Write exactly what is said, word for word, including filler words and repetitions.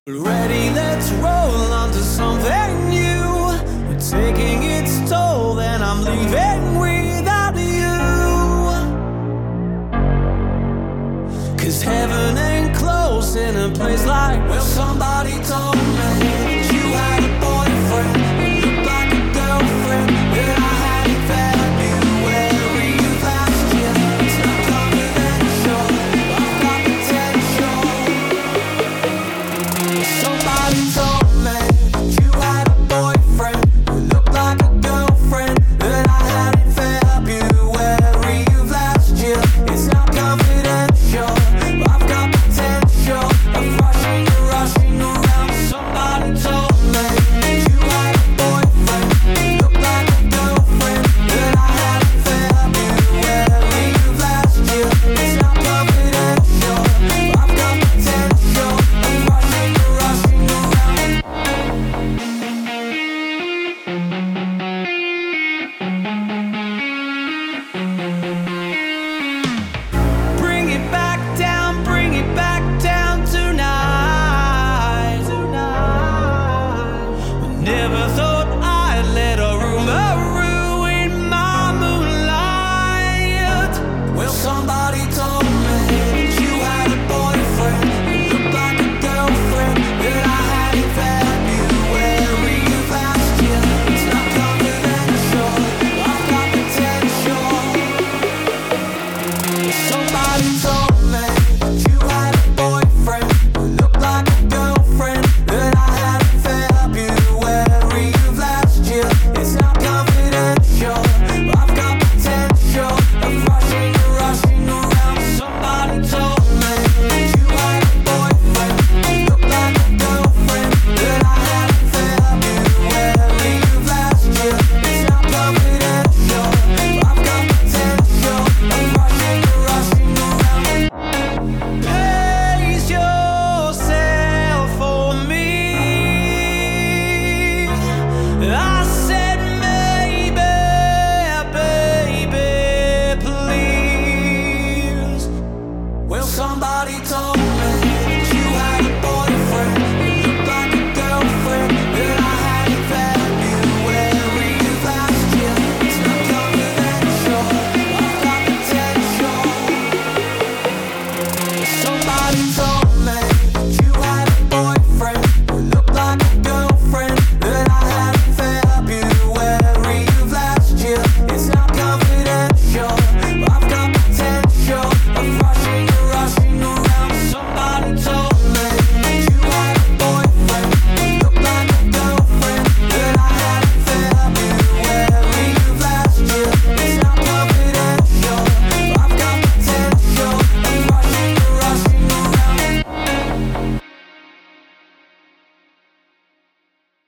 Ready, let's roll onto something new. It's taking its toll, and I'm leaving without you. 'Cause heaven ain't close in a place like, well, somebody told me that you had a boyfriend who looked like a girlfriend that I hadn't February of last year. It's not confidential, I've got potential. Somebody told